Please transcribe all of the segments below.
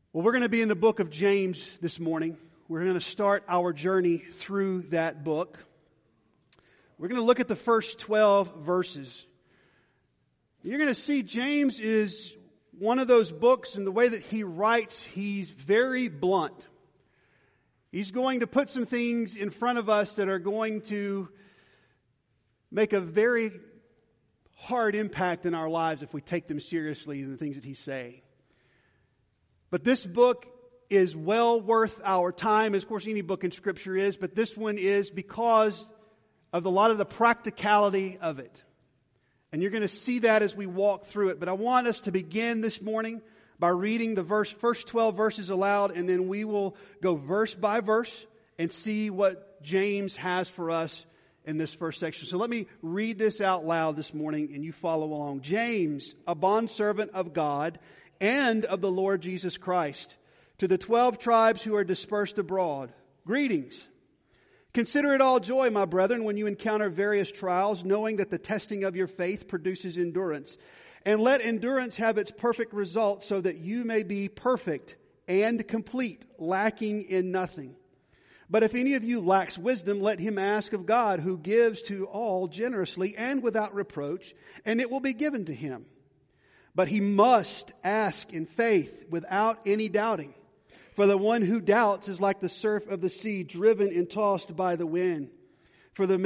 Well, we're going to be in the book of James this morning. We're going to start our journey through that book. We're going to look at the first 12 verses. You're going to see James is one of those books, and the way that he writes, he's very blunt. He's going to put some things in front of us that are going to make a very hard impact in our lives if we take them seriously, the things that he's saying. But this book is well worth our time, as of course any book in Scripture is, but this one is because of a lot of the practicality of it. And you're going to see that as we walk through it. But I want us to begin this morning by reading the first 12 verses aloud, and then we will go verse by verse and see what James has for us in this first section. So let me read this out loud this morning, and you follow along. James, a bondservant of God and of the Lord Jesus Christ, to the 12 tribes who are dispersed abroad, greetings. Consider it all joy, my brethren, when you encounter various trials, knowing that the testing of your faith produces endurance. And let endurance have its perfect result, so that you may be perfect and complete, lacking in nothing. But if any of you lacks wisdom, let him ask of God, who gives to all generously and without reproach, and it will be given to him. But he must ask in faith without any doubting. For the one who doubts is like the surf of the sea, driven and tossed by the wind. For that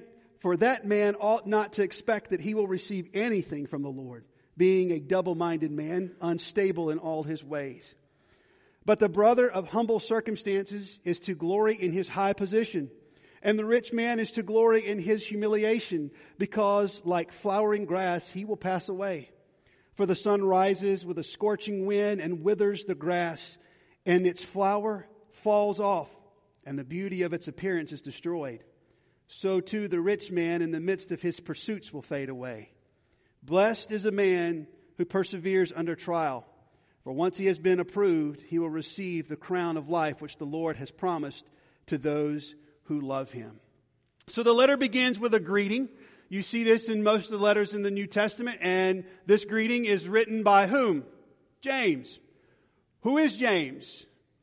man ought not to expect that he will receive anything from the Lord, being a double-minded man, unstable in all his ways. But the brother of humble circumstances is to glory in his high position, and the rich man is to glory in his humiliation, because like flowering grass he will pass away. For the sun rises with a scorching wind and withers the grass, and its flower falls off, and the beauty of its appearance is destroyed. So too the rich man in the midst of his pursuits will fade away. Blessed is a man who perseveres under trial, for once he has been approved, he will receive the crown of life which the Lord has promised to those who love him. So the letter begins with a greeting. You see this in most of the letters in the New Testament, and this greeting is written by whom? James. Who is James?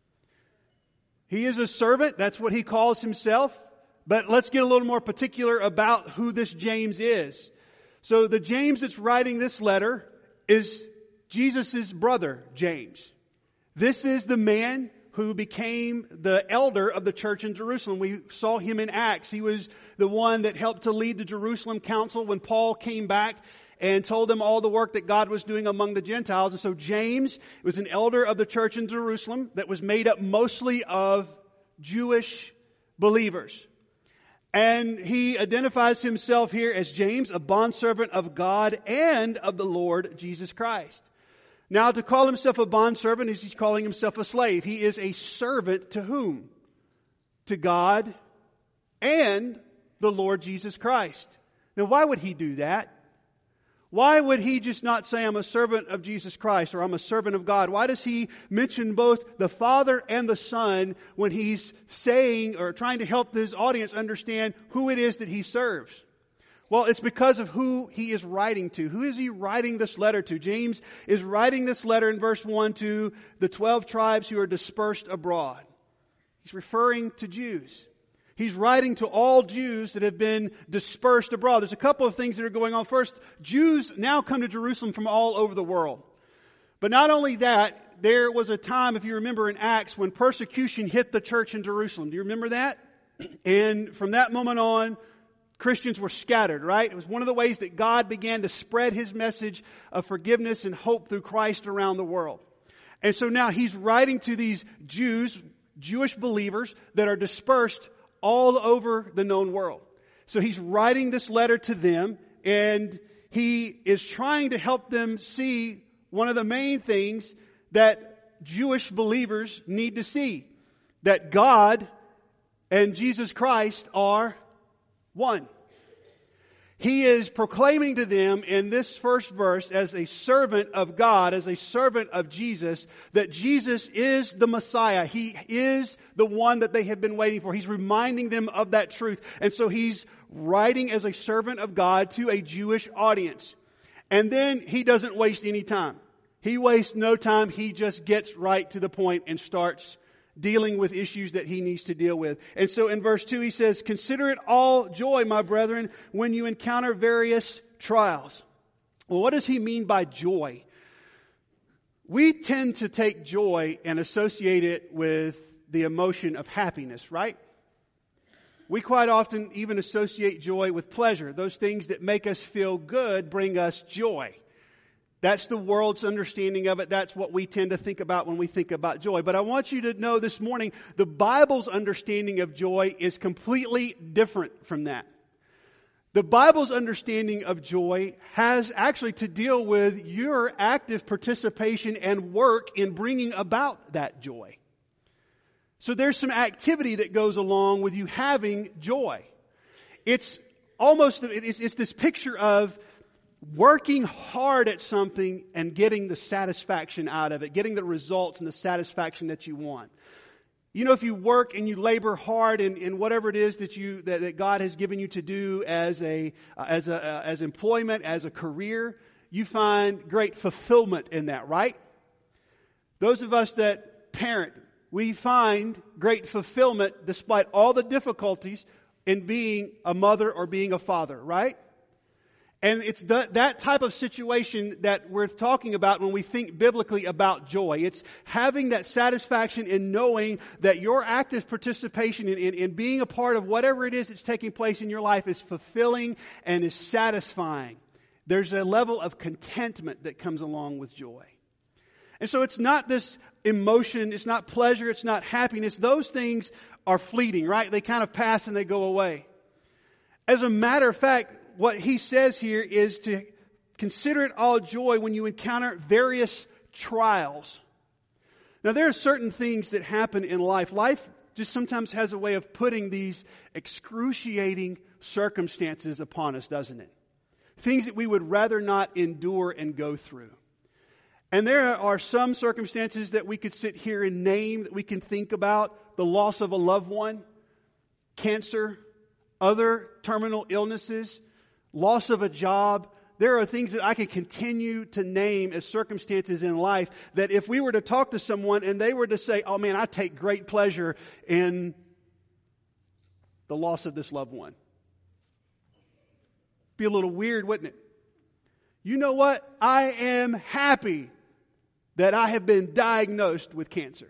He is a servant. That's what he calls himself. But let's get a little more particular about who this James is. So the James that's writing this letter is Jesus' brother, James. This is the man who became the elder of the church in Jerusalem. We saw him in Acts. He was the one that helped to lead the Jerusalem council when Paul came back and told them all the work that God was doing among the Gentiles. And so James was an elder of the church in Jerusalem that was made up mostly of Jewish believers. And he identifies himself here as James, a bondservant of God and of the Lord Jesus Christ. Now, to call himself a bondservant is he's calling himself a slave. He is a servant to whom? To God and the Lord Jesus Christ. Now, why would he do that? Why would he just not say, I'm a servant of Jesus Christ, or I'm a servant of God? Why does he mention both the Father and the Son when he's saying or trying to help his audience understand who it is that he serves? Well, it's because of who he is writing to. Who is he writing this letter to? James is writing this letter in verse 1 to the 12 tribes who are dispersed abroad. He's referring to Jews. He's writing to all Jews that have been dispersed abroad. There's a couple of things that are going on. First, Jews now come to Jerusalem from all over the world. But not only that, there was a time, if you remember in Acts, when persecution hit the church in Jerusalem. Do you remember that? And from that moment on, Christians were scattered, right? It was one of the ways that God began to spread his message of forgiveness and hope through Christ around the world. And so now he's writing to these Jews, Jewish believers that are dispersed all over the known world. So he's writing this letter to them, and he is trying to help them see one of the main things that Jewish believers need to see. That God and Jesus Christ are one. He is proclaiming to them in this first verse as a servant of God, as a servant of Jesus, that Jesus is the Messiah. He is the one that they have been waiting for. He's reminding them of that truth. And so he's writing as a servant of God to a Jewish audience. And then he doesn't waste any time. He wastes no time. He just gets right to the point and starts dealing with issues that he needs to deal with. And so in verse 2 he says, "Consider it all joy, my brethren, when you encounter various trials." Well, what does he mean by joy? We tend to take joy and associate it with the emotion of happiness, right? We quite often even associate joy with pleasure. Those things that make us feel good bring us joy. That's the world's understanding of it. That's what we tend to think about when we think about joy. But I want you to know this morning, the Bible's understanding of joy is completely different from that. The Bible's understanding of joy has actually to deal with your active participation and work in bringing about that joy. So there's some activity that goes along with you having joy. It's this picture of working hard at something and getting the satisfaction out of it, getting the results and the satisfaction that you want. You know, if you work and you labor hard in whatever it is that God has given you to do as employment, as a career, you find great fulfillment in that, right? Those of us that parent, we find great fulfillment despite all the difficulties in being a mother or being a father, right? And it's that type of situation that we're talking about when we think biblically about joy. It's having that satisfaction in knowing that your active participation in being a part of whatever it is that's taking place in your life is fulfilling and is satisfying. There's a level of contentment that comes along with joy. And so it's not this emotion, it's not pleasure, it's not happiness. Those things are fleeting, right? They kind of pass and they go away. As a matter of fact, what he says here is to consider it all joy when you encounter various trials. Now, there are certain things that happen in life. Life just sometimes has a way of putting these excruciating circumstances upon us, doesn't it? Things that we would rather not endure and go through. And there are some circumstances that we could sit here and name, that we can think about: the loss of a loved one, cancer, other terminal illnesses, loss of a job. There are things that I could continue to name as circumstances in life that if we were to talk to someone and they were to say, "Oh man, I take great pleasure in the loss of this loved one," be a little weird, wouldn't it? You know what? I am happy that I have been diagnosed with cancer.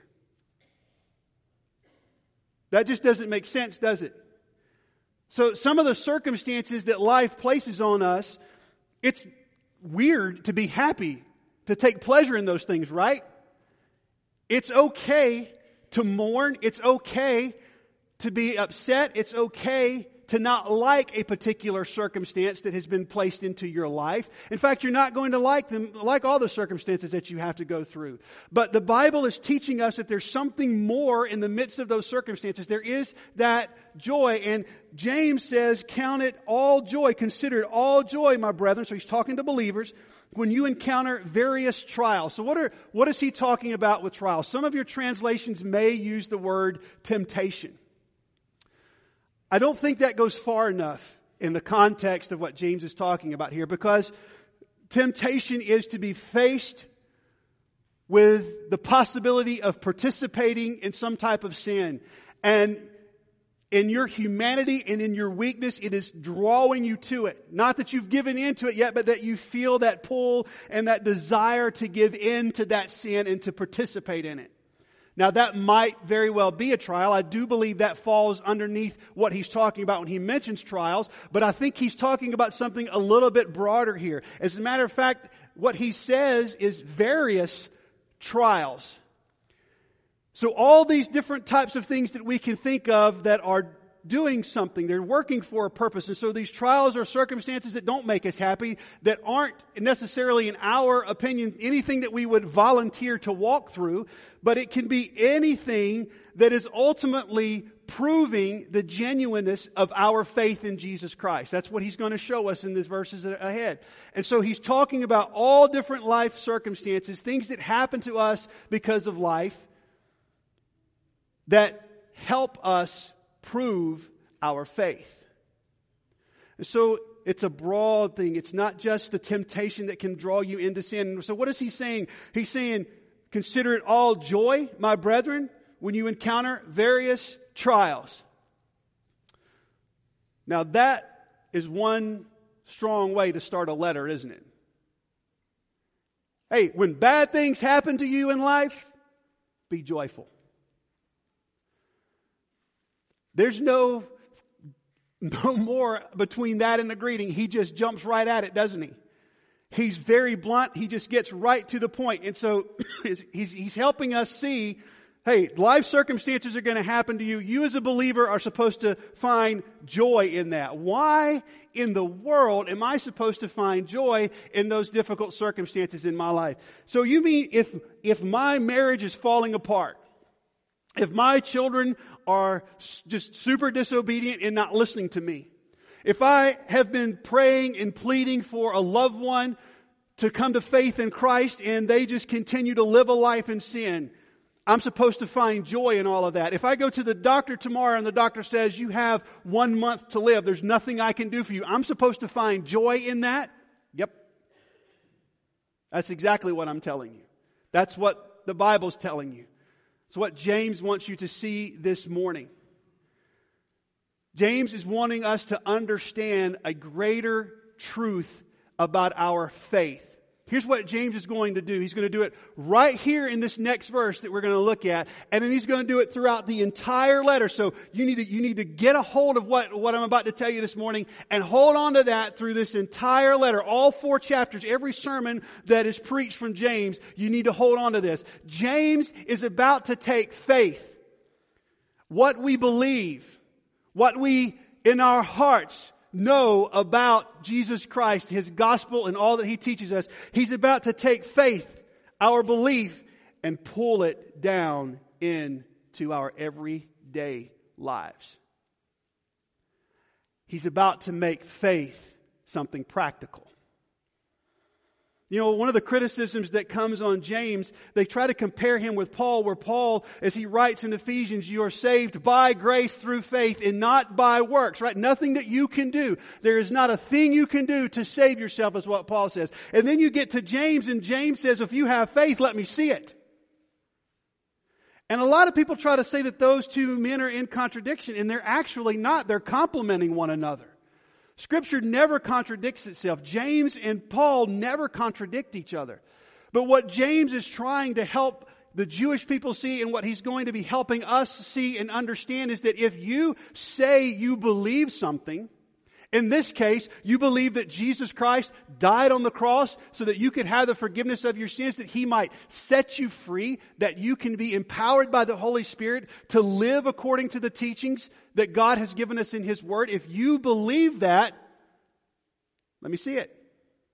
That just doesn't make sense, does it? So some of the circumstances that life places on us, it's weird to be happy, to take pleasure in those things, right? It's okay to mourn. It's okay to be upset. It's okay to not like a particular circumstance that has been placed into your life. In fact, you're not going to like all the circumstances that you have to go through. But the Bible is teaching us that there's something more in the midst of those circumstances. There is that joy. And James says, "Count it all joy. Consider it all joy, my brethren." So he's talking to believers. When you encounter various trials. So what is he talking about with trials? Some of your translations may use the word temptation. I don't think that goes far enough in the context of what James is talking about here, because temptation is to be faced with the possibility of participating in some type of sin. And in your humanity and in your weakness, it is drawing you to it. Not that you've given in to it yet, but that you feel that pull and that desire to give in to that sin and to participate in it. Now, that might very well be a trial. I do believe that falls underneath what he's talking about when he mentions trials, but I think he's talking about something a little bit broader here. As a matter of fact, what he says is various trials. So all these different types of things that we can think of that are doing something, they're working for a purpose. And so these trials are circumstances that don't make us happy, that aren't necessarily, in our opinion, anything that we would volunteer to walk through, but it can be anything that is ultimately proving the genuineness of our faith in Jesus Christ. That's what he's going to show us in these verses ahead. And so he's talking about all different life circumstances, things that happen to us because of life, that help us prove our faith. And so it's a broad thing. It's not just the temptation that can draw you into sin. So what is he saying? He's saying, consider it all joy, my brethren, when you encounter various trials. Now that is one strong way to start a letter, isn't it? Hey, when bad things happen to you in life, be joyful. There's no more between that and the greeting. He just jumps right at it, doesn't he? He's very blunt. He just gets right to the point. And so he's helping us see, hey, life circumstances are going to happen to you. You as a believer are supposed to find joy in that. Why in the world am I supposed to find joy in those difficult circumstances in my life? So you mean if my marriage is falling apart, if my children are just super disobedient and not listening to me, if I have been praying and pleading for a loved one to come to faith in Christ and they just continue to live a life in sin, I'm supposed to find joy in all of that. If I go to the doctor tomorrow and the doctor says you have 1 month to live, there's nothing I can do for you, I'm supposed to find joy in that? Yep. That's exactly what I'm telling you. That's what the Bible's telling you. It's what James wants you to see this morning. James is wanting us to understand a greater truth about our faith. Here's what James is going to do. He's going to do it right here in this next verse that we're going to look at. And then he's going to do it throughout the entire letter. So you need to get a hold of what I'm about to tell you this morning and hold on to that through this entire letter. All 4 chapters, every sermon that is preached from James, you need to hold on to this. James is about to take faith, what we believe, what we in our hearts know about Jesus Christ, His gospel, and all that He teaches us. He's about to take faith, our belief, and pull it down into our everyday lives. He's about to make faith something practical. You know, one of the criticisms that comes on James, they try to compare him with Paul, where Paul, as he writes in Ephesians, you are saved by grace through faith and not by works, right? Nothing that you can do. There is not a thing you can do to save yourself, is what Paul says. And then you get to James, and James says, if you have faith, let me see it. And a lot of people try to say that those two men are in contradiction, and they're actually not. They're complementing one another. Scripture never contradicts itself. James and Paul never contradict each other. But what James is trying to help the Jewish people see, and what he's going to be helping us see and understand, is that if you say you believe something, in this case, you believe that Jesus Christ died on the cross so that you could have the forgiveness of your sins, that He might set you free, that you can be empowered by the Holy Spirit to live according to the teachings that God has given us in His Word. If you believe that, let me see it.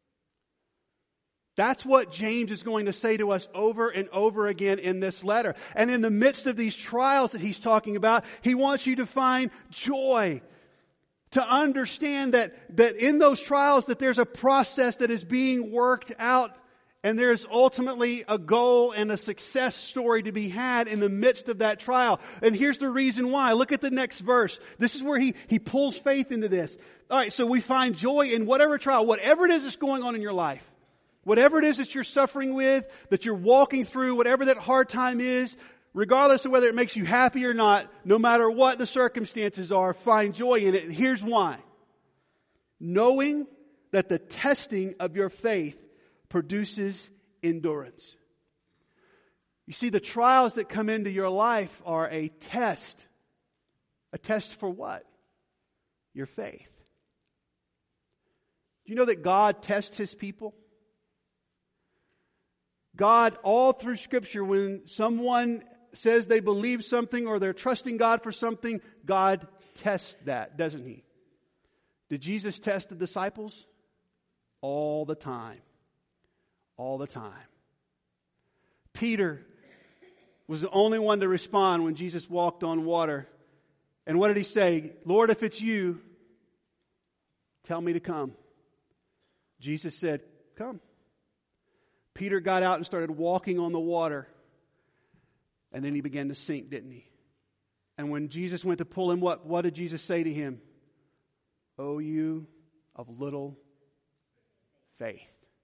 That's what James is going to say to us over and over again in this letter. And in the midst of these trials that he's talking about, he wants you to find joy. To understand that in those trials that there's a process that is being worked out, and there's ultimately a goal and a success story to be had in the midst of that trial. And here's the reason why. Look at the next verse. This is where he pulls faith into this. All right, so we find joy in whatever trial, whatever it is that's going on in your life. Whatever it is that you're suffering with, that you're walking through, whatever that hard time is, regardless of whether it makes you happy or not, no matter what the circumstances are, find joy in it. And here's why. Knowing that the testing of your faith produces endurance. You see, the trials that come into your life are a test. A test for what? Your faith. Do you know that God tests His people? God, all through Scripture, when someone says they believe something or they're trusting God for something, God tests that, doesn't He? Did Jesus test the disciples? All the time. All the time. Peter was the only one to respond when Jesus walked on water. And what did he say? Lord, if it's you, tell me to come. Jesus said, come. Peter got out and started walking on the water. And then he began to sink, didn't he? And when Jesus went to pull him, what did Jesus say to him? Oh, you of little faith.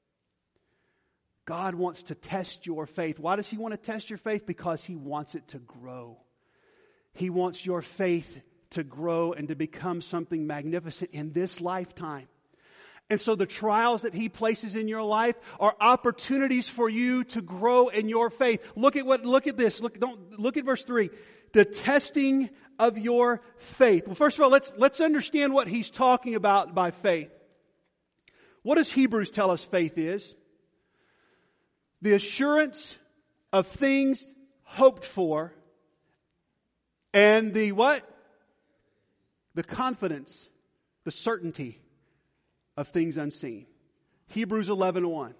God wants to test your faith. Why does He want to test your faith? Because He wants it to grow. He wants your faith to grow and to become something magnificent in this lifetime. And so the trials that He places in your life are opportunities for you to grow in your faith. Look at this. Look at verse 3. The testing of your faith. Well, first of all, let's understand what he's talking about by faith. What does Hebrews tell us faith is? The assurance of things hoped for, and the what? The confidence, the certainty of things unseen. Hebrews 11:1.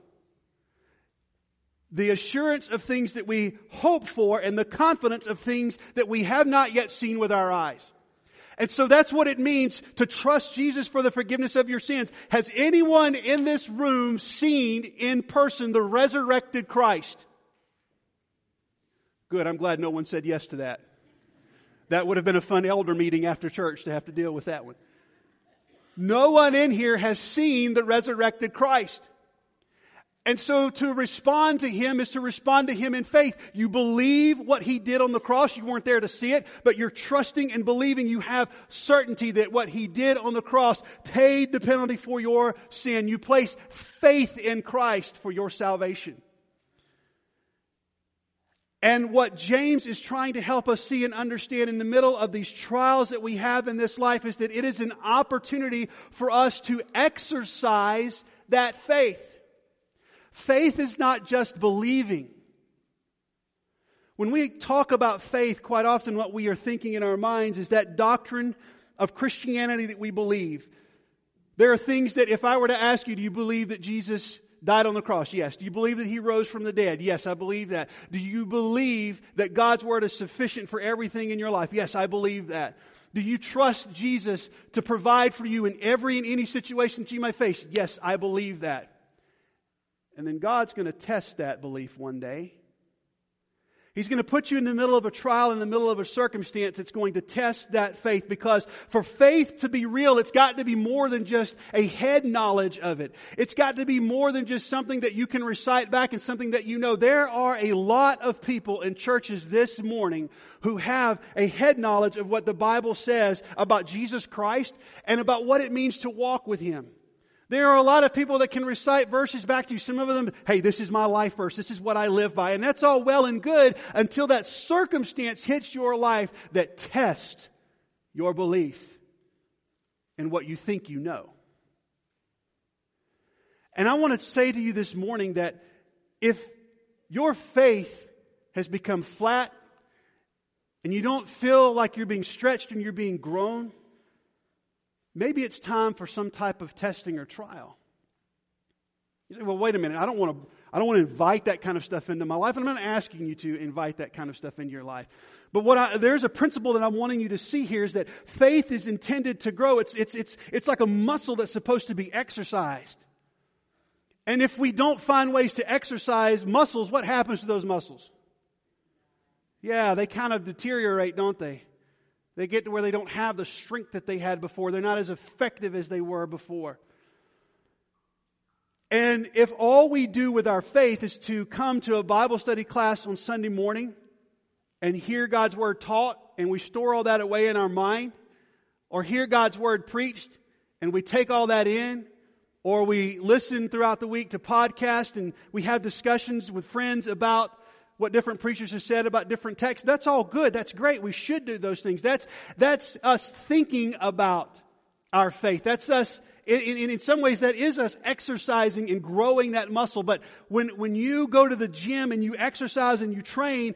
The assurance of things that we hope for and the confidence of things that we have not yet seen with our eyes. And so that's what it means to trust Jesus for the forgiveness of your sins. Has anyone in this room seen in person the resurrected Christ? Good, I'm glad no one said yes to that. That would have been a fun elder meeting after church to have to deal with that one. No one in here has seen the resurrected Christ. And so to respond to Him is to respond to Him in faith. You believe what He did on the cross. You weren't there to see it, but you're trusting and believing. You have certainty that what He did on the cross paid the penalty for your sin. You place faith in Christ for your salvation. And what James is trying to help us see and understand in the middle of these trials that we have in this life is that it is an opportunity for us to exercise that faith. Faith is not just believing. When we talk about faith, quite often what we are thinking in our minds is that doctrine of Christianity that we believe. There are things that if I were to ask you, do you believe that Jesus died on the cross? Yes. Do you believe that He rose from the dead? Yes, I believe that. Do you believe that God's Word is sufficient for everything in your life? Yes, I believe that. Do you trust Jesus to provide for you in every and any situation that you may face? Yes, I believe that. And then God's going to test that belief one day. He's going to put you in the middle of a trial, in the middle of a circumstance that's going to test that faith. Because for faith to be real, it's got to be more than just a head knowledge of it. It's got to be more than just something that you can recite back and something that you know. There are a lot of people in churches this morning who have a head knowledge of what the Bible says about Jesus Christ and about what it means to walk with Him. There are a lot of people that can recite verses back to you. Some of them, hey, this is my life verse. This is what I live by. And that's all well and good until that circumstance hits your life that tests your belief in what you think you know. And I want to say to you this morning that if your faith has become flat and you don't feel like you're being stretched and you're being grown, maybe it's time for some type of testing or trial. You say, well, wait a minute. I don't want to invite that kind of stuff into my life. And I'm not asking you to invite that kind of stuff into your life. But there's a principle that I'm wanting you to see here is that faith is intended to grow. It's like a muscle that's supposed to be exercised. And if we don't find ways to exercise muscles, what happens to those muscles? Yeah, they kind of deteriorate, don't they? They get to where they don't have the strength that they had before. They're not as effective as they were before. And if all we do with our faith is to come to a Bible study class on Sunday morning and hear God's Word taught and we store all that away in our mind, or hear God's Word preached and we take all that in, or we listen throughout the week to podcasts and we have discussions with friends about what different preachers have said about different texts, that's all good. That's great. We should do those things. That's us thinking about our faith. That's us, in some ways, that is us exercising and growing that muscle. But when you go to the gym and you exercise and you train,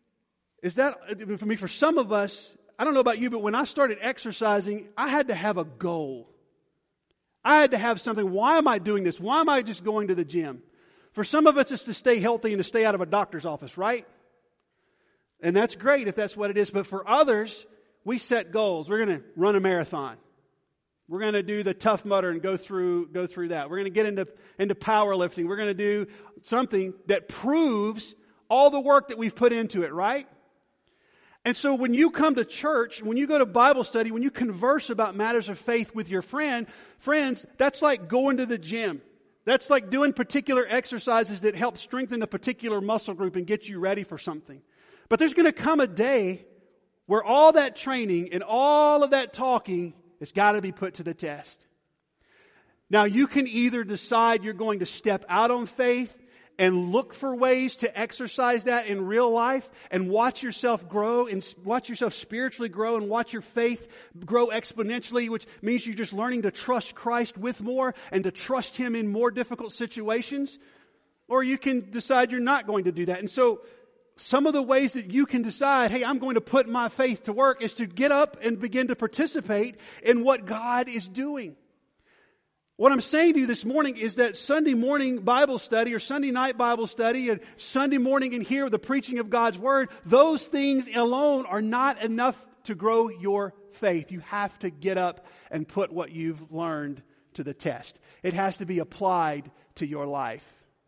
for some of us, I don't know about you, but when I started exercising, I had to have a goal. I had to have something. Why am I doing this? Why am I just going to the gym? For some of us, it's to stay healthy and to stay out of a doctor's office, right? And that's great if that's what it is. But for others, we set goals. We're going to run a marathon. We're going to do the Tough Mudder and go through that. We're going to get into powerlifting. We're going to do something that proves all the work that we've put into it, right? And so when you come to church, when you go to Bible study, when you converse about matters of faith with your friends, that's like going to the gym. That's like doing particular exercises that help strengthen a particular muscle group and get you ready for something. But there's going to come a day where all that training and all of that talking has got to be put to the test. Now you can either decide you're going to step out on faith and look for ways to exercise that in real life and watch yourself grow and watch yourself spiritually grow and watch your faith grow exponentially, which means you're just learning to trust Christ with more and to trust Him in more difficult situations. Or you can decide you're not going to do that. And so some of the ways that you can decide, hey, I'm going to put my faith to work, is to get up and begin to participate in what God is doing. What I'm saying to you this morning is that Sunday morning Bible study or Sunday night Bible study and Sunday morning in here, the preaching of God's Word, those things alone are not enough to grow your faith. You have to get up and put what you've learned to the test. It has to be applied to your life.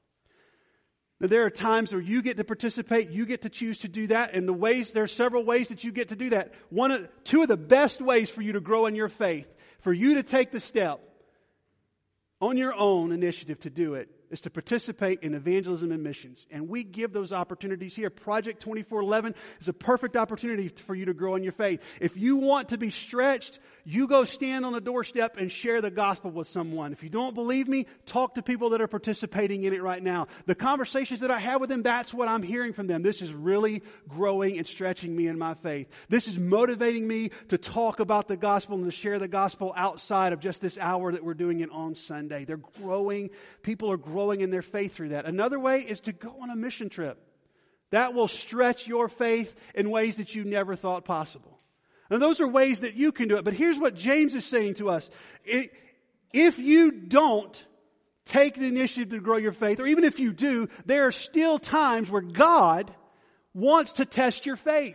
Now, there are times where you get to participate, you get to choose to do that, and there are several ways that you get to do that. Two of the best ways for you to grow in your faith, for you to take the step on your own initiative to do it, is to participate in evangelism and missions. And we give those opportunities here. Project 2411 is a perfect opportunity for you to grow in your faith. If you want to be stretched, you go stand on the doorstep and share the gospel with someone. If you don't believe me, talk to people that are participating in it right now. The conversations that I have with them, that's what I'm hearing from them. This is really growing and stretching me in my faith. This is motivating me to talk about the gospel and to share the gospel outside of just this hour that we're doing it on Sunday. They're growing. People are growing in their faith through that. Another way is to go on a mission trip. That will stretch your faith in ways that you never thought possible. And those are ways that you can do it. But here's what James is saying to us. If you don't take the initiative to grow your faith, or even if you do, there are still times where God wants to test your faith.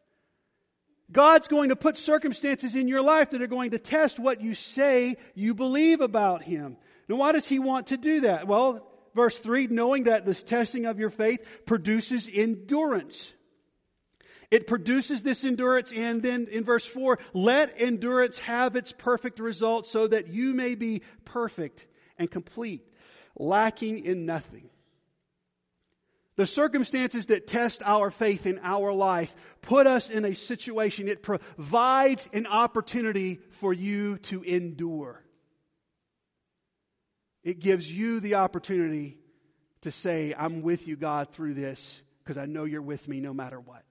God's going to put circumstances in your life that are going to test what you say you believe about Him. Now, why does He want to do that? Well, verse 3, knowing that this testing of your faith produces endurance. It produces this endurance, and then in verse 4, let endurance have its perfect result so that you may be perfect and complete, lacking in nothing. The circumstances that test our faith in our life put us in a situation. It provides an opportunity for you to endure. It gives you the opportunity to say, I'm with you, God, through this, because I know you're with me no matter what.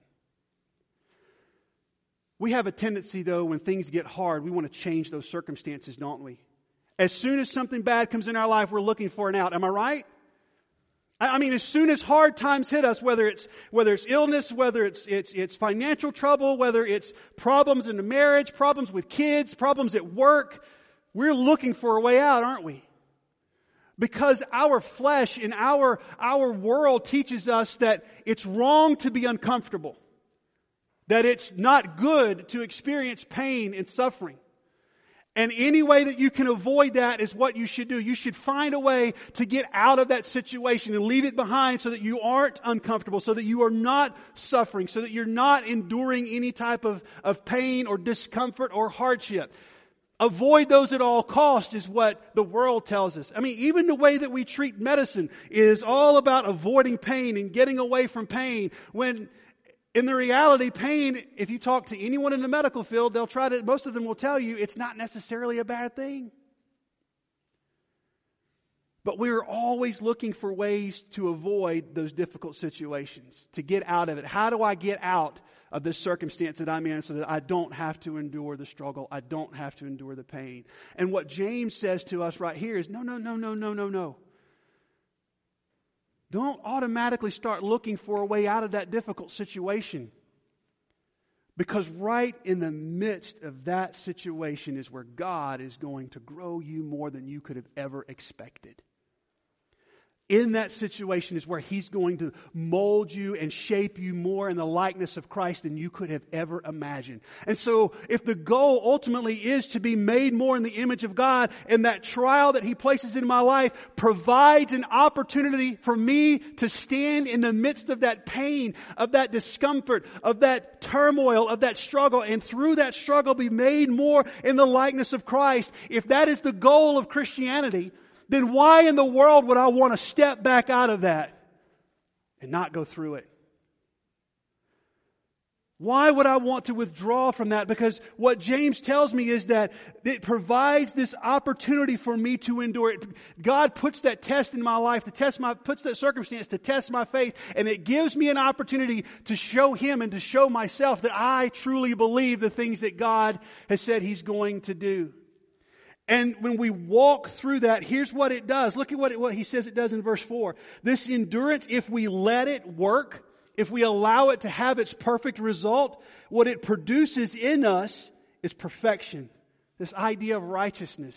We have a tendency, though, when things get hard, we want to change those circumstances, don't we? As soon as something bad comes in our life, we're looking for an out. Am I right? I mean, as soon as hard times hit us, whether it's illness, whether it's financial trouble, whether it's problems in the marriage, problems with kids, problems at work, we're looking for a way out, aren't we? Because our flesh and our world teaches us that it's wrong to be uncomfortable. That it's not good to experience pain and suffering. And any way that you can avoid that is what you should do. You should find a way to get out of that situation and leave it behind so that you aren't uncomfortable, so that you are not suffering, so that you're not enduring any type of pain or discomfort or hardship. Avoid those at all costs is what the world tells us. I mean, even the way that we treat medicine is all about avoiding pain and getting away from pain, when in the reality, pain, if you talk to anyone in the medical field, most of them will tell you it's not necessarily a bad thing. But we're always looking for ways to avoid those difficult situations, to get out of it. How do I get out of this circumstance that I'm in so that I don't have to endure the struggle? I don't have to endure the pain. And what James says to us right here is, no. Don't automatically start looking for a way out of that difficult situation. Because right in the midst of that situation is where God is going to grow you more than you could have ever expected. In that situation is where He's going to mold you and shape you more in the likeness of Christ than you could have ever imagined. And so if the goal ultimately is to be made more in the image of God, and that trial that He places in my life provides an opportunity for me to stand in the midst of that pain, of that discomfort, of that turmoil, of that struggle, and through that struggle be made more in the likeness of Christ, if that is the goal of Christianity, then why in the world would I want to step back out of that and not go through it? Why would I want to withdraw from that? Because what James tells me is that it provides this opportunity for me to endure it. God puts that test in my life, puts that circumstance to test my faith, and it gives me an opportunity to show Him and to show myself that I truly believe the things that God has said He's going to do. And when we walk through that, here's what it does. Look at what he says it does in verse 4. This endurance, if we let it work, if we allow it to have its perfect result, what it produces in us is perfection. This idea of righteousness.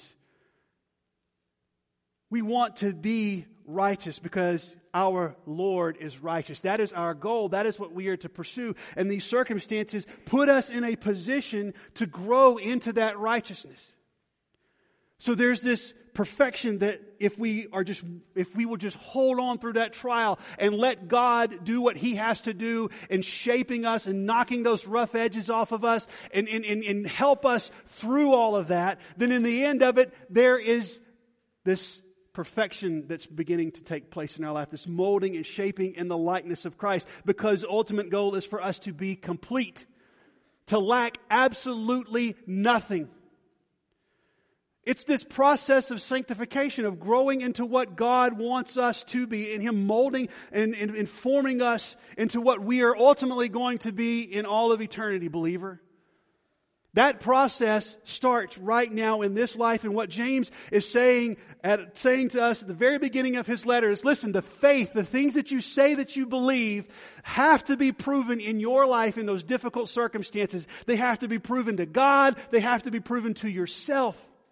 We want to be righteous because our Lord is righteous. That is our goal. That is what we are to pursue. And these circumstances put us in a position to grow into that righteousness. So there's this perfection that if we will just hold on through that trial and let God do what He has to do in shaping us and knocking those rough edges off of us and help us through all of that, then in the end of it, there is this perfection that's beginning to take place in our life, this molding and shaping in the likeness of Christ, because the ultimate goal is for us to be complete, to lack absolutely nothing. It's this process of sanctification, of growing into what God wants us to be, in Him molding and forming us into what we are ultimately going to be in all of eternity, believer. That process starts right now in this life, and what James is saying to us at the very beginning of his letter is, listen, the faith, the things that you say that you believe, have to be proven in your life in those difficult circumstances. They have to be proven to God. They have to be proven to yourself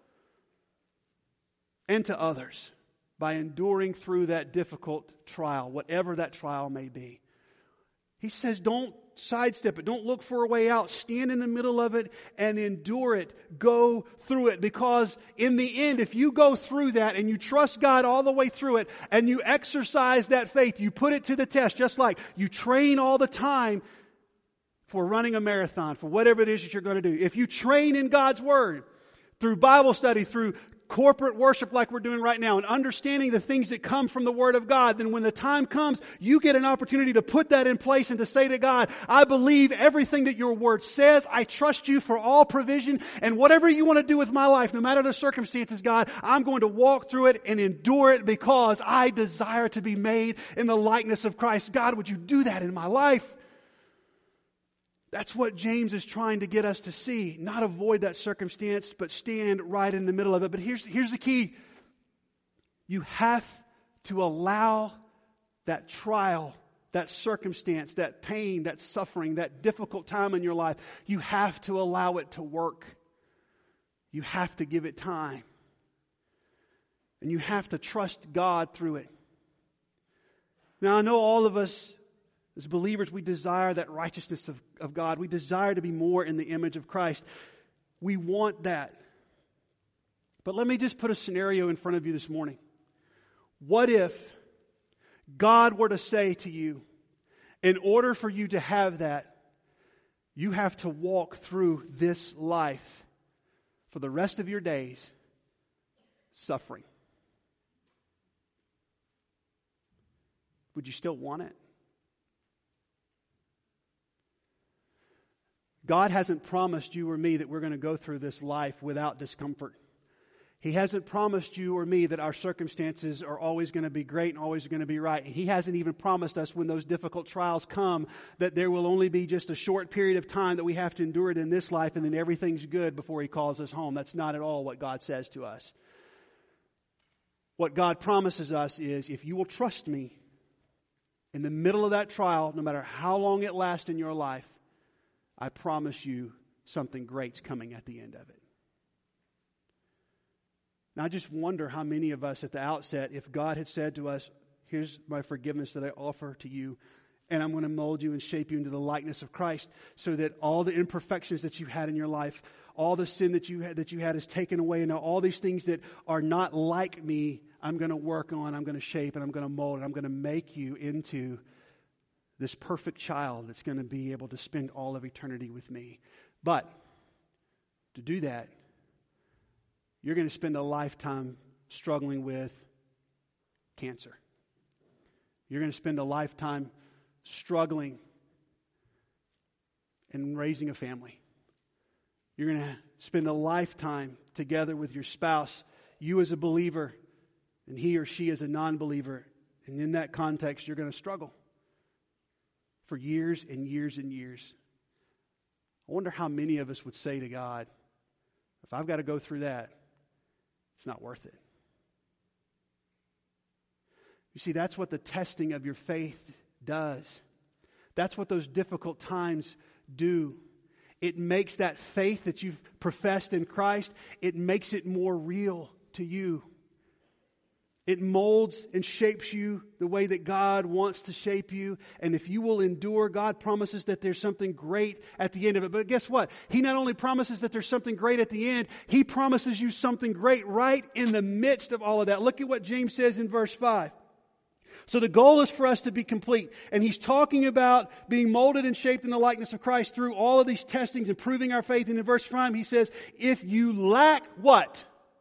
and to others by enduring through that difficult trial, whatever that trial may be. He says, don't sidestep it. Don't look for a way out. Stand in the middle of it and endure it. Go through it. Because in the end, if you go through that and you trust God all the way through it and you exercise that faith, you put it to the test, just like you train all the time for running a marathon, for whatever it is that you're going to do. If you train in God's Word, through Bible study, through corporate worship like we're doing right now, and understanding the things that come from the Word of God, then when the time comes, you get an opportunity to put that in place and to say to God, I believe everything that your Word says. I trust you for all provision, and whatever you want to do with my life, no matter the circumstances, God, I'm going to walk through it and endure it because I desire to be made in the likeness of Christ. God, would you do that in my life? That's what James is trying to get us to see. Not avoid that circumstance, but stand right in the middle of it. But here's the key. You have to allow that trial, that circumstance, that pain, that suffering, that difficult time in your life, you have to allow it to work. You have to give it time. And you have to trust God through it. Now, I know all of us, as believers, we desire that righteousness of God. We desire to be more in the image of Christ. We want that. But let me just put a scenario in front of you this morning. What if God were to say to you, in order for you to have that, you have to walk through this life for the rest of your days suffering? Would you still want it? God hasn't promised you or me that we're going to go through this life without discomfort. He hasn't promised you or me that our circumstances are always going to be great and always going to be right. He hasn't even promised us when those difficult trials come that there will only be just a short period of time that we have to endure it in this life and then everything's good before He calls us home. That's not at all what God says to us. What God promises us is, if you will trust me in the middle of that trial, no matter how long it lasts in your life, I promise you something great's coming at the end of it. Now, I just wonder how many of us at the outset, if God had said to us, Here's my forgiveness that I offer to you. And I'm going to mold you and shape you into the likeness of Christ so that all the imperfections that you had in your life, all the sin that you had is taken away. And now all these things that are not like me, I'm going to work on, I'm going to shape, and I'm going to mold, and I'm going to make you into this perfect child that's going to be able to spend all of eternity with me. But to do that, you're going to spend a lifetime struggling with cancer. You're going to spend a lifetime struggling and raising a family. You're going to spend a lifetime together with your spouse, you as a believer, and he or she as a non-believer. And in that context, you're going to struggle for years and years and years. I wonder how many of us would say to God, if I've got to go through that, it's not worth it. You see, that's what the testing of your faith does. That's what those difficult times do. It makes that faith that you've professed in Christ, it makes it more real to you. It molds and shapes you the way that God wants to shape you. And if you will endure, God promises that there's something great at the end of it. But guess what? He not only promises that there's something great at the end, He promises you something great right in the midst of all of that. Look at what James says in verse 5. So the goal is for us to be complete. And he's talking about being molded and shaped in the likeness of Christ through all of these testings and proving our faith. And in verse 5 he says, if you lack what?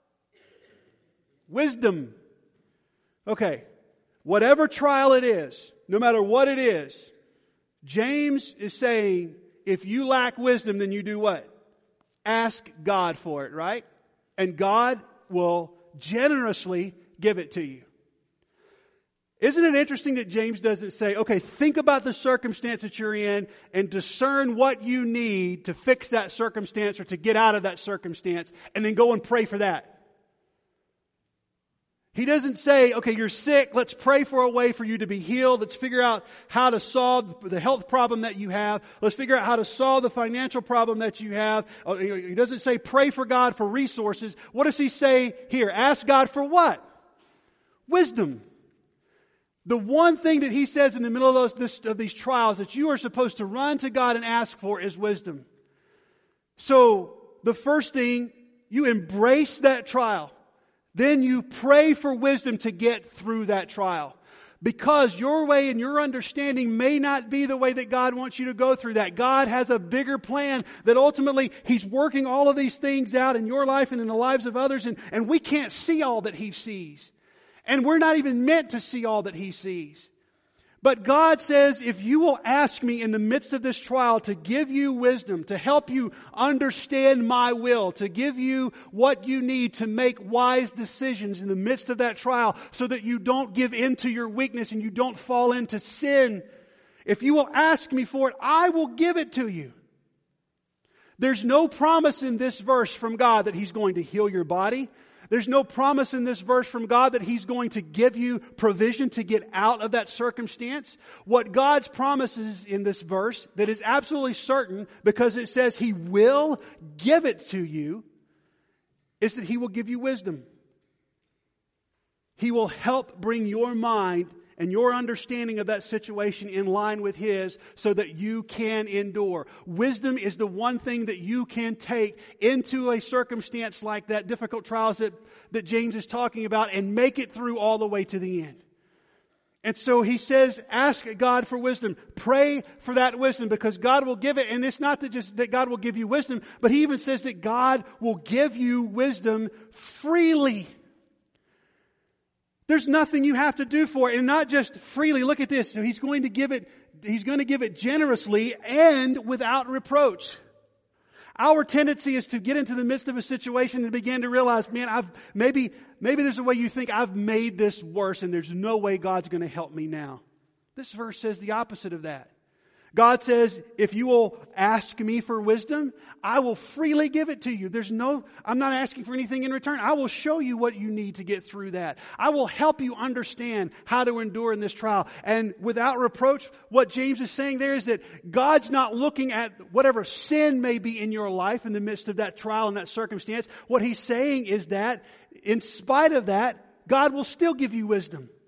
Wisdom. Okay, whatever trial it is, no matter what it is, James is saying, if you lack wisdom, then you do what? Ask God for it, right? And God will generously give it to you. Isn't it interesting that James doesn't say, okay, think about the circumstance that you're in and discern what you need to fix that circumstance or to get out of that circumstance, and then go and pray for that. He doesn't say, okay, you're sick, let's pray for a way for you to be healed. Let's figure out how to solve the health problem that you have. Let's figure out how to solve the financial problem that you have. He doesn't say pray for God for resources. What does he say here? Ask God for what? Wisdom. The one thing that he says in the middle of these trials that you are supposed to run to God and ask for is wisdom. So the first thing, you embrace that trial. Then you pray for wisdom to get through that trial. Because your way and your understanding may not be the way that God wants you to go through that. God has a bigger plan that ultimately He's working all of these things out in your life and in the lives of others. And we can't see all that He sees. And we're not even meant to see all that He sees. But God says, if you will ask me in the midst of this trial to give you wisdom, to help you understand my will, to give you what you need to make wise decisions in the midst of that trial so that you don't give in to your weakness and you don't fall into sin, if you will ask me for it, I will give it to you. There's no promise in this verse from God that He's going to heal your body. There's no promise in this verse from God that He's going to give you provision to get out of that circumstance. What God's promises in this verse that is absolutely certain, because it says He will give it to you, is that He will give you wisdom. He will help bring your mind and your understanding of that situation in line with His so that you can endure. Wisdom is the one thing that you can take into a circumstance like that, difficult trials that James is talking about, and make it through all the way to the end. And so he says, ask God for wisdom. Pray for that wisdom because God will give it. And it's not that God will give you wisdom, but he even says that God will give you wisdom freely. There's nothing you have to do for it, and not just freely. Look at this. So He's going to give it generously and without reproach. Our tendency is to get into the midst of a situation and begin to realize, man, maybe there's a way you think I've made this worse and there's no way God's going to help me now. This verse says the opposite of that. God says, if you will ask me for wisdom, I will freely give it to you. I'm not asking for anything in return. I will show you what you need to get through that. I will help you understand how to endure in this trial. And without reproach, what James is saying there is that God's not looking at whatever sin may be in your life in the midst of that trial and that circumstance. What He's saying is that in spite of that, God will still give you wisdom.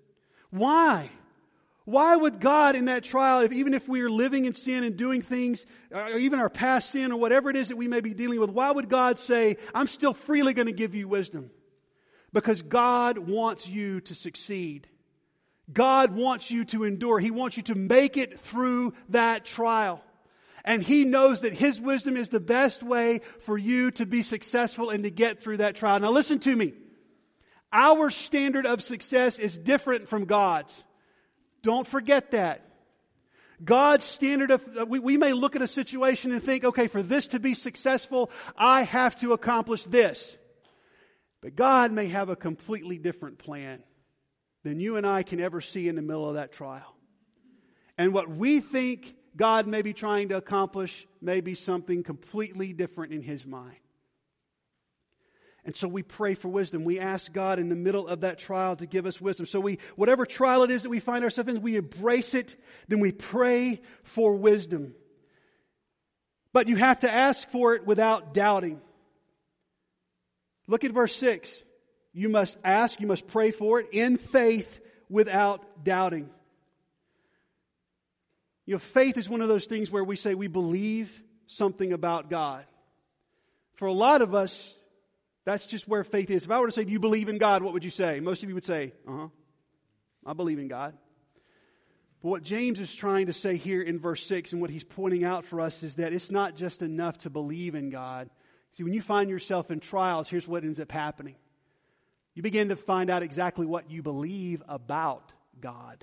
Why? Why would God in that trial, even if we are living in sin and doing things, or even our past sin or whatever it is that we may be dealing with, why would God say, I'm still freely going to give you wisdom? Because God wants you to succeed. God wants you to endure. He wants you to make it through that trial. And He knows that His wisdom is the best way for you to be successful and to get through that trial. Now listen to me. Our standard of success is different from God's. Don't forget that. God's standard of, we may look at a situation and think, okay, for this to be successful, I have to accomplish this. But God may have a completely different plan than you and I can ever see in the middle of that trial. And what we think God may be trying to accomplish may be something completely different in His mind. And so we pray for wisdom. We ask God in the middle of that trial to give us wisdom. So whatever trial it is that we find ourselves in, we embrace it, then we pray for wisdom. But you have to ask for it without doubting. Look at verse 6. You must ask, you must pray for it in faith without doubting. You know, faith is one of those things where we say we believe something about God. For a lot of us, that's just where faith is. If I were to say, do you believe in God? What would you say? Most of you would say, I believe in God. But what James is trying to say here in verse 6 and what he's pointing out for us is that it's not just enough to believe in God. See, when you find yourself in trials, here's what ends up happening. You begin to find out exactly what you believe about God.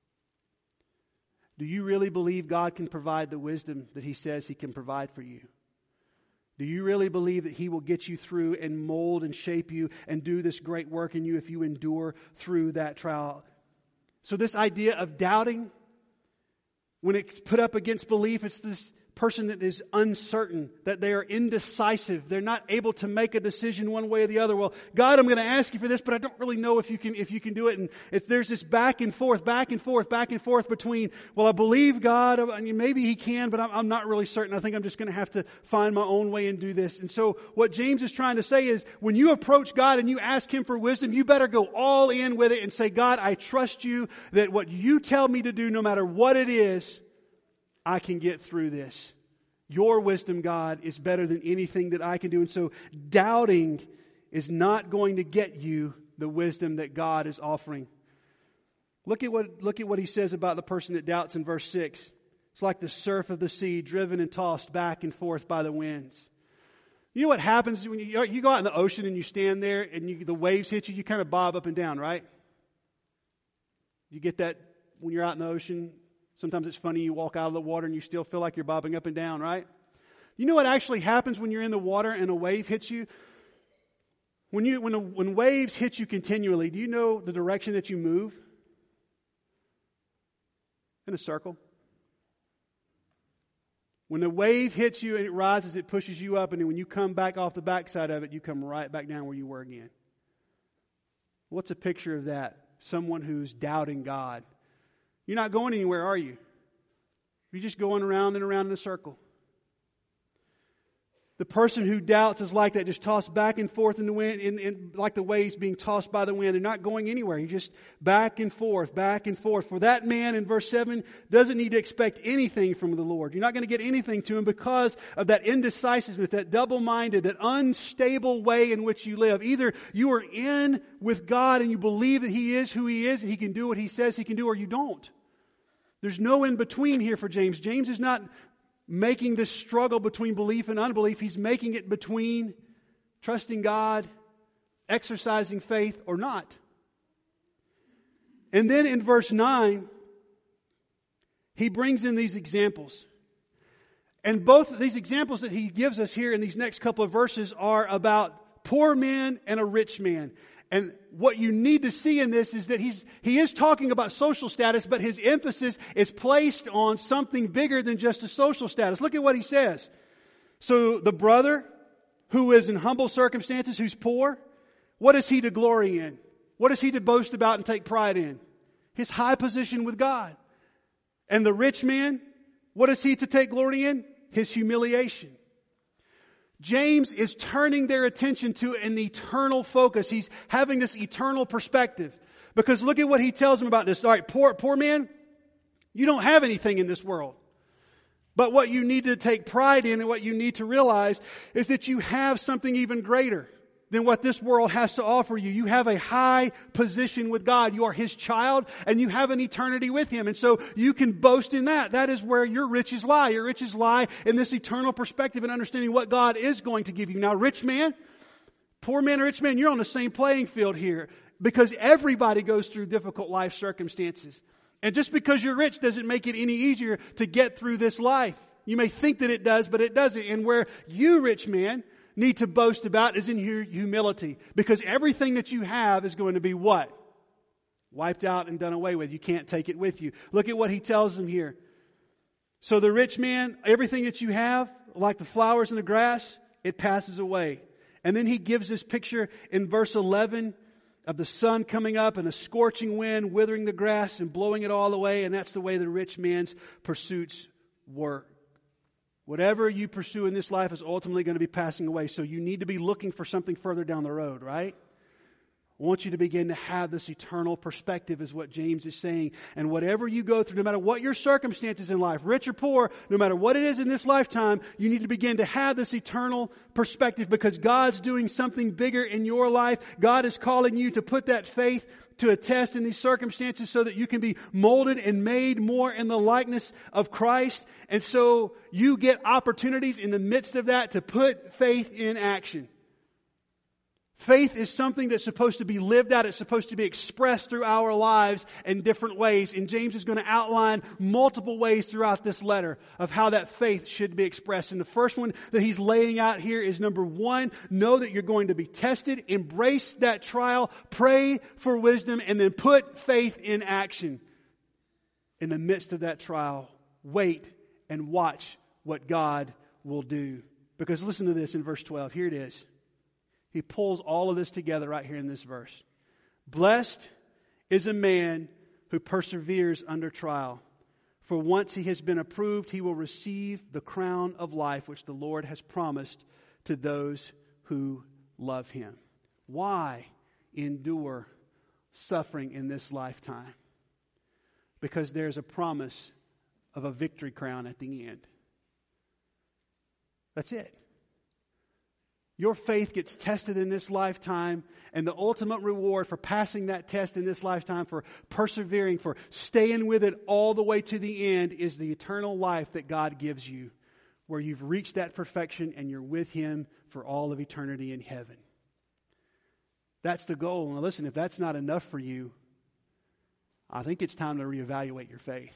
Do you really believe God can provide the wisdom that He says He can provide for you? Do you really believe that He will get you through and mold and shape you and do this great work in you if you endure through that trial? So this idea of doubting, when it's put up against belief, it's this person that is uncertain, that they are indecisive. They're not able to make a decision one way or the other. Well, God, I'm going to ask you for this, but I don't really know if you can do it. And if there's this back and forth between, well, I believe God, I mean, maybe He can, but I'm not really certain. I think I'm just going to have to find my own way and do this. And so what James is trying to say is, when you approach God and you ask Him for wisdom, you better go all in with it and say, God, I trust you that what you tell me to do, no matter what it is, I can get through this. Your wisdom, God, is better than anything that I can do. And so doubting is not going to get you the wisdom that God is offering. Look at what he says about the person that doubts in verse 6. It's like the surf of the sea, driven and tossed back and forth by the winds. You know what happens when you go out in the ocean and you stand there and the waves hit you, you kind of bob up and down, right? You get that when you're out in the ocean? Sometimes it's funny, you walk out of the water and you still feel like you're bobbing up and down, right? You know what actually happens when you're in the water and a wave hits you? When waves hit you continually, do you know the direction that you move? In a circle. When the wave hits you and it rises, it pushes you up, and then when you come back off the backside of it, you come right back down where you were again. What's a picture of that? Someone who's doubting God. You're not going anywhere, are you? You're just going around and around in a circle. The person who doubts is like that, just tossed back and forth in the wind, like the waves being tossed by the wind. They're not going anywhere. You're just back and forth, back and forth. For that man in verse 7 doesn't need to expect anything from the Lord. You're not going to get anything to Him because of that indecisiveness, that double-minded, that unstable way in which you live. Either you are in with God and you believe that He is who He is and He can do what He says He can do, or you don't. There's no in between here for James. James is not making this struggle between belief and unbelief. He's making it between trusting God, exercising faith, or not. And then in verse 9, he brings in these examples. And both of these examples that he gives us here in these next couple of verses are about poor men and a rich man. And what you need to see in this is that he is talking about social status, but his emphasis is placed on something bigger than just a social status. Look at what he says. So the brother who is in humble circumstances, who's poor, what is he to glory in? What is he to boast about and take pride in? His high position with God. And the rich man, what is he to take glory in? His humiliation. James is turning their attention to an eternal focus. He's having this eternal perspective. Because look at what he tells him about this. All right, poor man, you don't have anything in this world. But what you need to take pride in and what you need to realize is that you have something even greater than what this world has to offer you. You have a high position with God. You are His child and you have an eternity with Him. And so you can boast in that. That is where your riches lie. Your riches lie in this eternal perspective and understanding what God is going to give you. Now, rich man, poor man, rich man, you're on the same playing field here because everybody goes through difficult life circumstances. And just because you're rich doesn't make it any easier to get through this life. You may think that it does, but it doesn't. And where you, rich man, need to boast about is in your humility. Because everything that you have is going to be what? Wiped out and done away with. You can't take it with you. Look at what he tells them here. So the rich man, everything that you have, like the flowers in the grass, it passes away. And then he gives this picture in verse 11 of the sun coming up and a scorching wind withering the grass and blowing it all away. And that's the way the rich man's pursuits work. Whatever you pursue in this life is ultimately going to be passing away. So you need to be looking for something further down the road, right? I want you to begin to have this eternal perspective is what James is saying. And whatever you go through, no matter what your circumstances in life, rich or poor, no matter what it is in this lifetime, you need to begin to have this eternal perspective because God's doing something bigger in your life. God is calling you to put that faith to a test in these circumstances so that you can be molded and made more in the likeness of Christ. And so you get opportunities in the midst of that to put faith in action. Faith is something that's supposed to be lived out. It's supposed to be expressed through our lives in different ways. And James is going to outline multiple ways throughout this letter of how that faith should be expressed. And the first one that he's laying out here is number one, know that you're going to be tested. Embrace that trial. Pray for wisdom and then put faith in action. In the midst of that trial, wait and watch what God will do. Because listen to this in verse 12. Here it is. He pulls all of this together right here in this verse. Blessed is a man who perseveres under trial. For once he has been approved, he will receive the crown of life which the Lord has promised to those who love Him. Why endure suffering in this lifetime? Because there's a promise of a victory crown at the end. That's it. Your faith gets tested in this lifetime, and the ultimate reward for passing that test in this lifetime, for persevering, for staying with it all the way to the end, is the eternal life that God gives you, where you've reached that perfection and you're with Him for all of eternity in heaven. That's the goal. Now listen, if that's not enough for you, I think it's time to reevaluate your faith.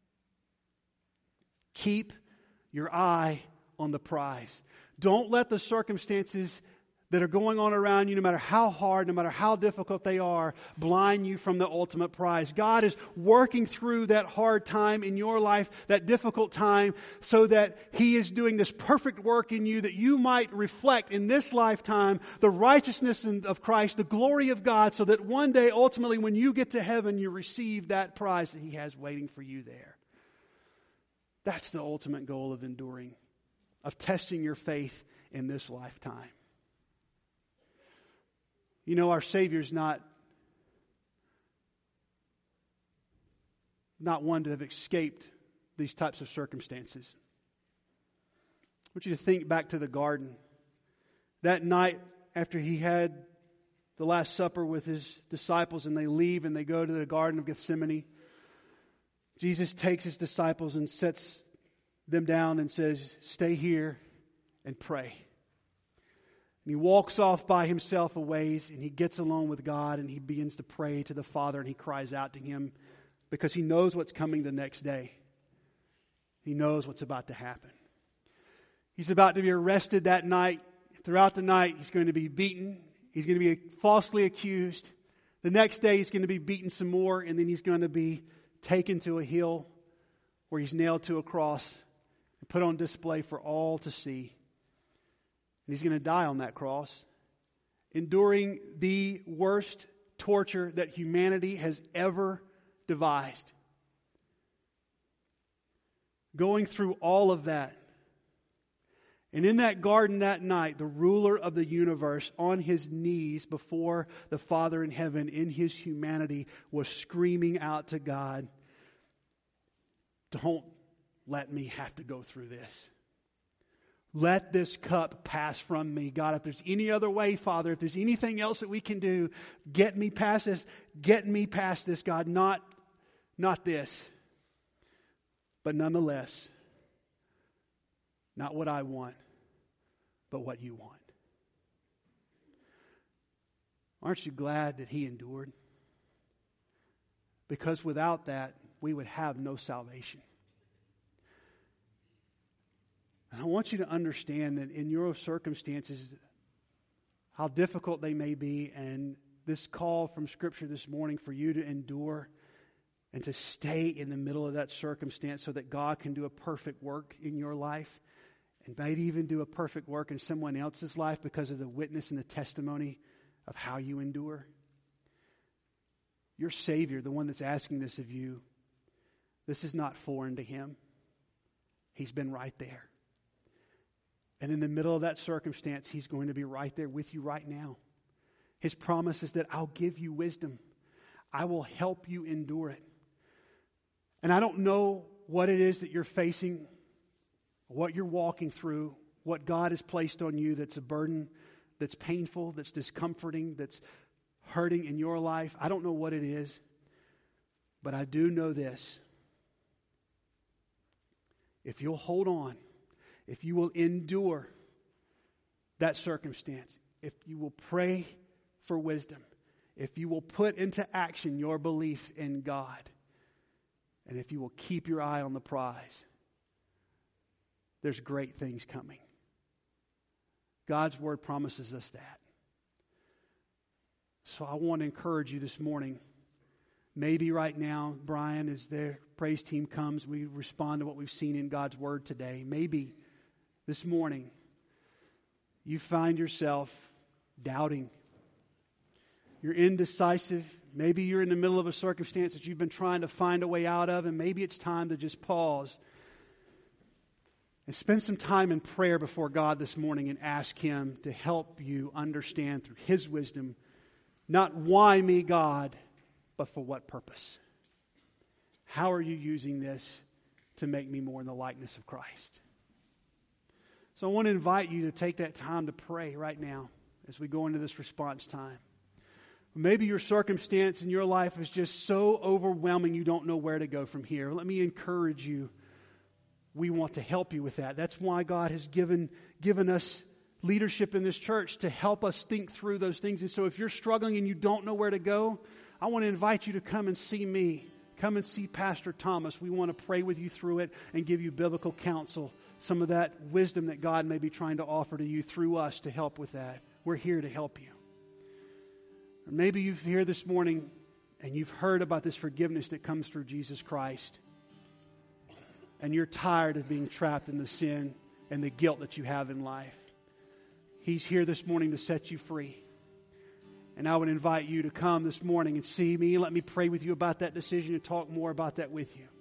Keep your eye on the prize. Don't let the circumstances that are going on around you, no matter how hard, no matter how difficult they are, blind you from the ultimate prize. God is working through that hard time in your life, that difficult time, so that He is doing this perfect work in you that you might reflect in this lifetime the righteousness of Christ, the glory of God, so that one day, ultimately, when you get to heaven, you receive that prize that He has waiting for you there. That's the ultimate goal of enduring, of testing your faith in this lifetime. You know, our Savior's not one to have escaped these types of circumstances. I want you to think back to the garden. That night after He had the Last Supper with His disciples and they leave and they go to the Garden of Gethsemane, Jesus takes His disciples and sets them down and says, stay here and pray. And He walks off by Himself a ways and He gets alone with God and He begins to pray to the Father and He cries out to Him because He knows what's coming the next day. He knows what's about to happen. He's about to be arrested that night. Throughout the night, He's going to be beaten. He's going to be falsely accused. The next day, He's going to be beaten some more, and then He's going to be taken to a hill where He's nailed to a cross and put on display for all to see. And He's going to die on that cross, enduring the worst torture that humanity has ever devised. Going through all of that. And in that garden that night, the ruler of the universe, on his knees before the Father in heaven, in his humanity, was screaming out to God, don't let me have to go through this. Let this cup pass from me. God, if there's any other way, Father, if there's anything else that we can do, get me past this. Get me past this, God. Not this. But nonetheless, not what I want, but what you want. Aren't you glad that he endured? Because without that, we would have no salvation. And I want you to understand that in your circumstances, how difficult they may be, and this call from Scripture this morning for you to endure and to stay in the middle of that circumstance so that God can do a perfect work in your life and maybe even do a perfect work in someone else's life because of the witness and the testimony of how you endure. Your Savior, the one that's asking this of you, this is not foreign to him. He's been right there. And in the middle of that circumstance, he's going to be right there with you right now. His promise is that I'll give you wisdom. I will help you endure it. And I don't know what it is that you're facing, what you're walking through, what God has placed on you that's a burden, that's painful, that's discomforting, that's hurting in your life. I don't know what it is, but I do know this. If you'll hold on, if you will endure that circumstance, if you will pray for wisdom, if you will put into action your belief in God, and if you will keep your eye on the prize, there's great things coming. God's Word promises us that. So I want to encourage you this morning. Maybe right now, Brian, as their praise team comes, we respond to what we've seen in God's Word today. Maybe this morning, you find yourself doubting. You're indecisive. Maybe you're in the middle of a circumstance that you've been trying to find a way out of, and maybe it's time to just pause and spend some time in prayer before God this morning and ask Him to help you understand through His wisdom, not why me, God, but for what purpose. How are you using this to make me more in the likeness of Christ? So I want to invite you to take that time to pray right now as we go into this response time. Maybe your circumstance in your life is just so overwhelming you don't know where to go from here. Let me encourage you. We want to help you with that. That's why God has given us leadership in this church to help us think through those things. And so if you're struggling and you don't know where to go, I want to invite you to come and see me. Come and see Pastor Thomas. We want to pray with you through it and give you biblical counsel. Some of that wisdom that God may be trying to offer to you through us to help with that. We're here to help you. Or maybe you're here this morning and you've heard about this forgiveness that comes through Jesus Christ. And you're tired of being trapped in the sin and the guilt that you have in life. He's here this morning to set you free. And I would invite you to come this morning and see me. Let me pray with you about that decision and talk more about that with you.